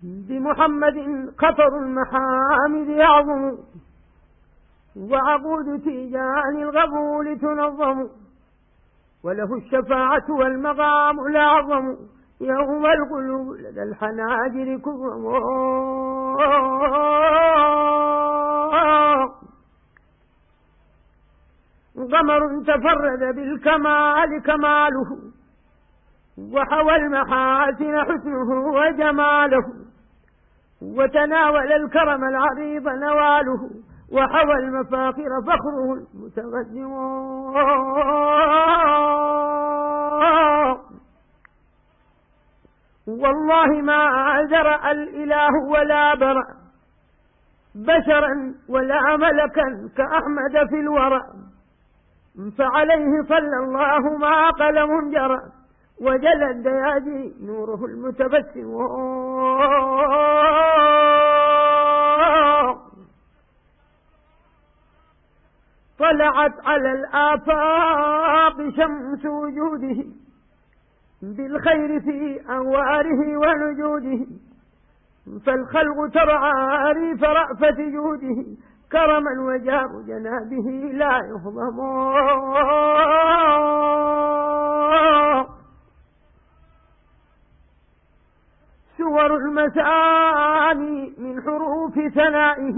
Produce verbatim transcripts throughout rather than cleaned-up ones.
بمحمد قطر المحامد يعظم، وعقود تيجان الغبول تنظم، وله الشفاعة والمقام الأعظم، يوم القلوب لدى الحناجر كظم. قمر تفرد بالكمال كماله، وحوى المحاسن حسنه وجماله، وتناول الكرم العريض نواله، وحوى المفاخر فخره المتقدم. والله ما زرع الإله ولا برأ بشرا ولا ملكا كأحمد في الورى، فعليه صلى الله ما قلم جرى، وجل الدياجي نوره المتبسم. طلعت على الآفاق شمس وجوده، بالخير في أنواره ونجوده، فالخلق ترعى ريف رأفة جوده، كرما وجار جنابه لا يهضم. سور المساني من حروف ثنائه،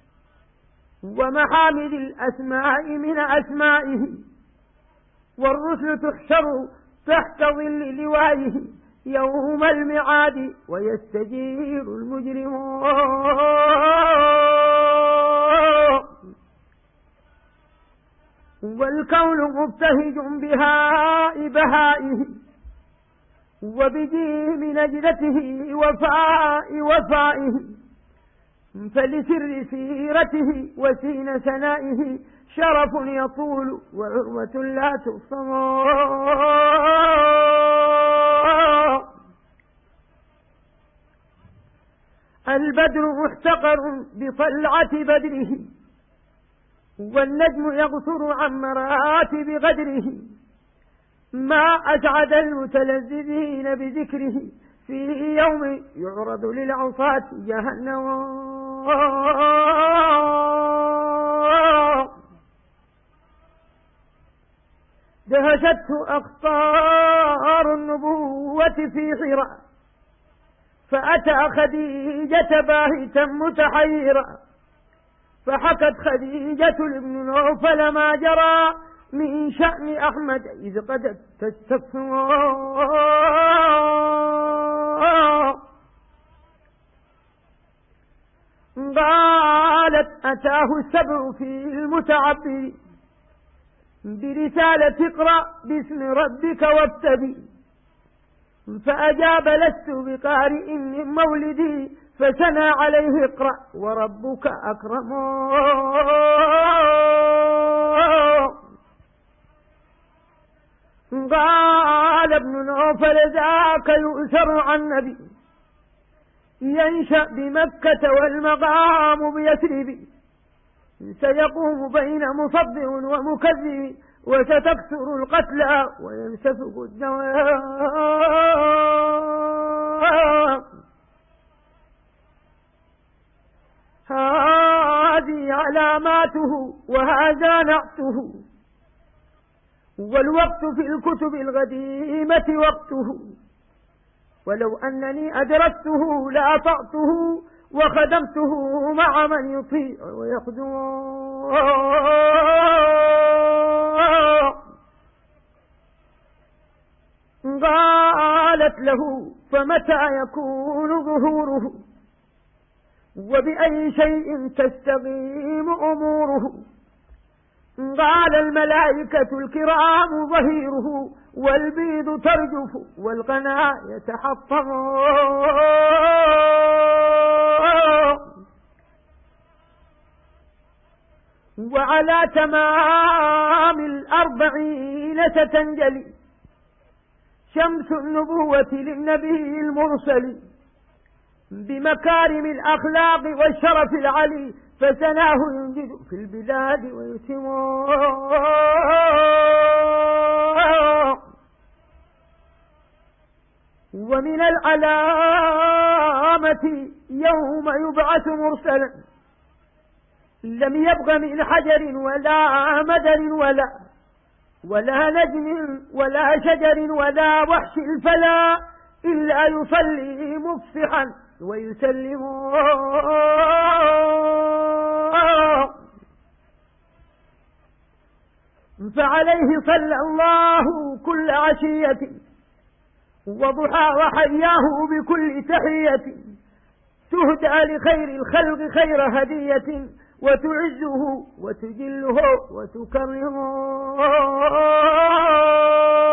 ومحامد الأسماء من أسمائه، والرسل تحشر تحت ظل لوائه، يوم المعاد ويستجير المجرمون. والكون مبتهج بهاء بهائه، وبجيم نجدته وفاء وفائه، فلسر سيرته وسين سنائه شرف يطول وعروة لا تفصم. البدر محتقر بطلعة بدره، والنجم يقصر عن مراتب قدره، ما أسعد المتلذذين بذكره، في يوم يعرض للعصاة جهنم. دهشته أقطار النبوة في حراء، فأتى خديجة باهتا متحيرا، فحكت خديجة لابن نوفل ما جرى من شأن أحمد إذ قد تستفسر. قالت أتاه السبع في المتعبد برسالة اقرأ باسم ربك وابتدي، فأجاب لست بقارئ من مولدي، فثنى عليه اقرأ وربك أكرم. قال ابن نوفل ذاك يؤثر عن نبي ينشأ بمكة والمقام بيثرب، سيقوم بين مصدق ومكذب، وستكثر القتلى وينسفك الدماء. هذه علاماته وهذا نعته، والوقت في الكتب القديمة وقته، ولو أنني أدركته لأطعته، وخدمته مع من يطيع ويخدم. قالت له فمتى يكون ظهوره، وبأي شيء تستقيم أموره؟ قال الملائكة الكرام ظهيره، والبيض ترجف والقنا يتحطم. وعلى تمام الأربعين ستنجلي شمس النبوة للنبي المرسل، بمكارم الأخلاق والشرف العلي، فسناه ينجد في البلاد ويتم. ومن العلام القيامة يوم يبعث مرسلا لم يبغ من حجر ولا مدر ولا ولا نجم ولا شجر ولا وحش الفلا إلا يصلي مفصحا ويسلم فعليه صلى الله كل عشية وضحى وحياه بكل تحية تهدى لخير الخلق خير هدية وتعزه وتجله وتكرمه